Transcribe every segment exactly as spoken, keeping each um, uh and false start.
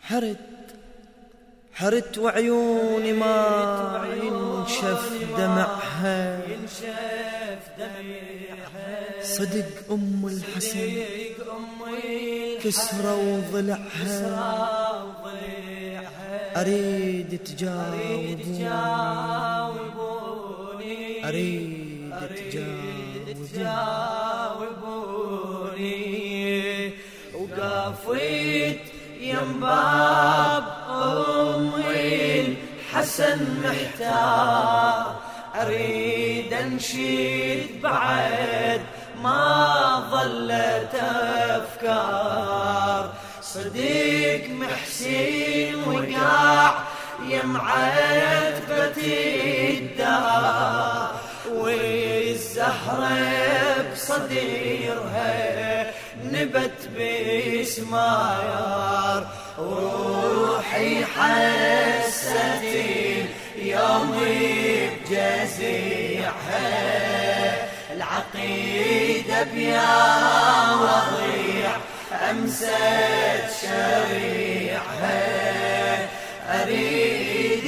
حرت حرت وعيوني ما ينشف دمعها، صدق أم الحسن كسرة وضلعها، أريد تجاوبوني أريد تجاوبوني. وقافيت يم باب أمي الحسن محتار، أريد أنشد بعد ما ظلت أفكار. صديق محسين وقاع يم عتبة الدار، والزهرة بصديرها نبت بسمايار. وروحي حست يومي بجزيعها، العقيدة بيا وضيع أمست شريعها. أريد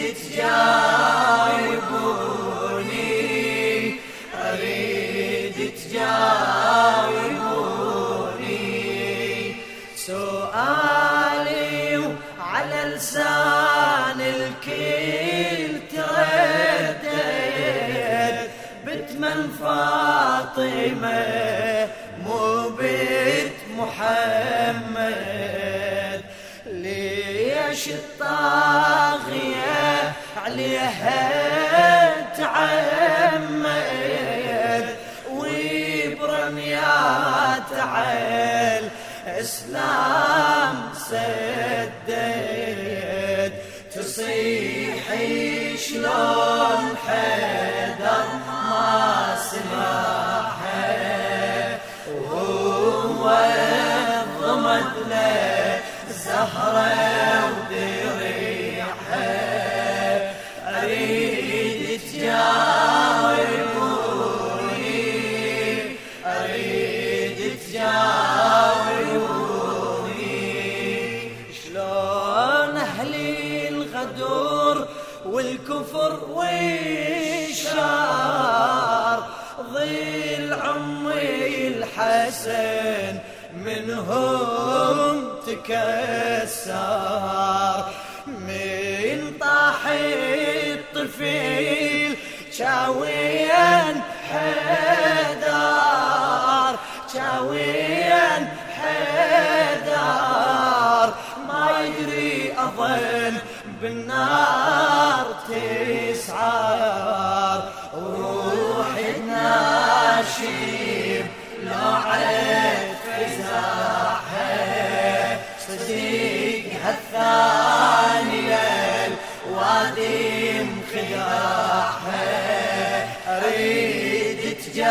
تجاوبوني أريد تجاوبوني. سؤالي على لسان الكل تردد، بتمن فاطمة مو بيت محمد. ليش الطاغية عليها تعمد، وبرميات عيل اسلام سدد. تصيحي شلون حيدر ما سمعها، وهو ضمد له زهرة وضريعها. أريد تجاوبوني أريد تجاوبوني. شلون أهلي الغدور والكفر والشار، ظل عمي الحسن منهم تكسر. من طاح الطفيل شاويا حيدر شاويا حيدر، ما يدري أظن بالنار تسعر. وروحي ناشب لو عد فزاحها، صديقها الثاني للوادي مخداحها. أريد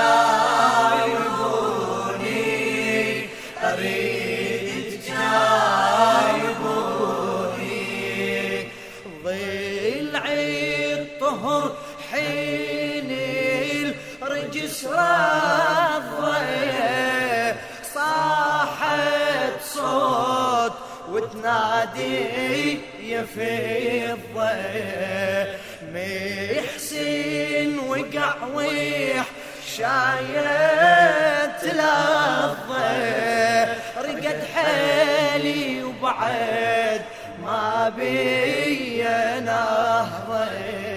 تجاوبوني أريد تجاوبوني. ضلعي الطهر حين الرجس رضيه، صاحت صوت وتنادي يا فضة. محسن وقع ويح شايت لظة، رقد حالي وبعد ما بي نهضة.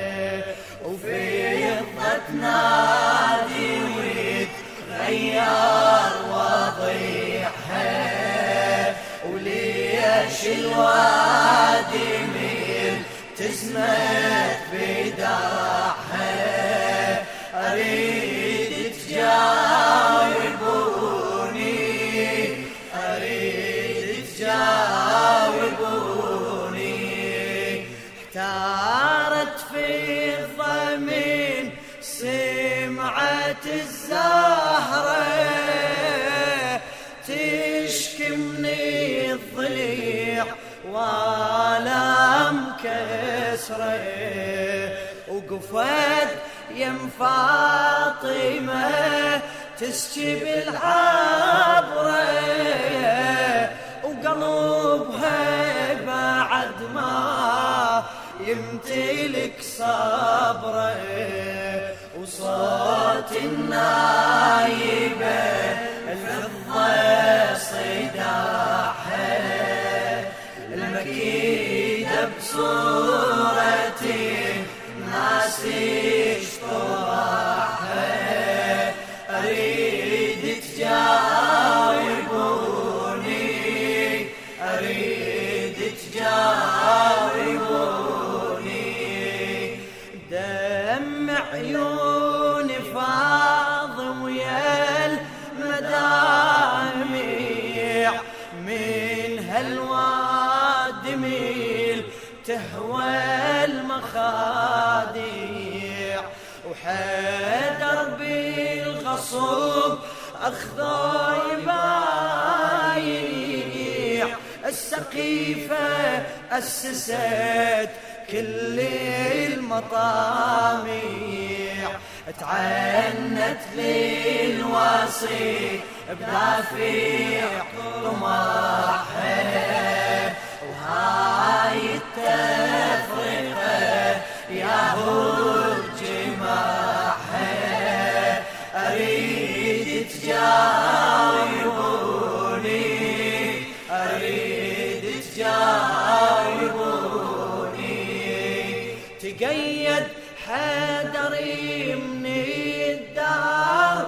وفضة نادي وتغير وضيعها، وليش الوادي ميل تزمت بداعها. أريد تجاوبوني أريد تجاوبوني. احتارت في الضمين سمعت الزهرة، تشكي من الضليع والام كسره. وقفت يم فاطمة تسكي بالعبرة، وقلبها يمتلك صبره وصوت النايبة الفضة صداحها المكيدة بصورته ناس اشطراحها أريد تجاوبوني أريد تجاوبوني دم عيوني فاض ويا المدامع من هالوادميل تهوى المخاديع وحيدر بالغصب أخذه يبايع السقيفة أسست كل المطاميع تعنت للوصي بدافع طماحها وهاي التفرقة ياهو الجماحها أريد تجاوبوني أريد تجاوبوني تقيد حدري من الدار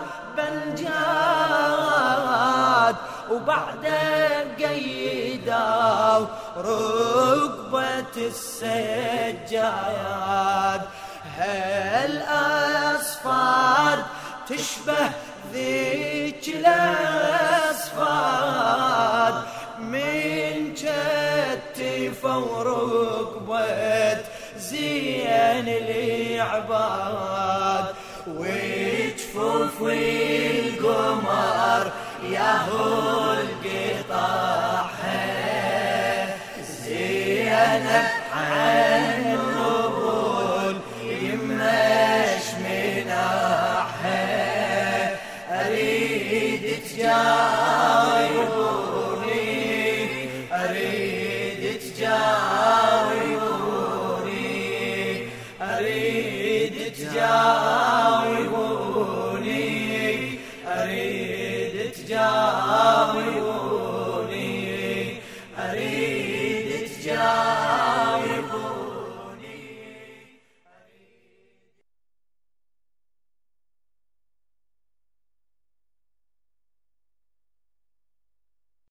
بنجاد وبعده قيدوا ركبة السجاد هالأصفاد تشبه ذيك الأصفاد من كتفه وركبة زين العباد وجفوف القمر ياهو القطاحة زينب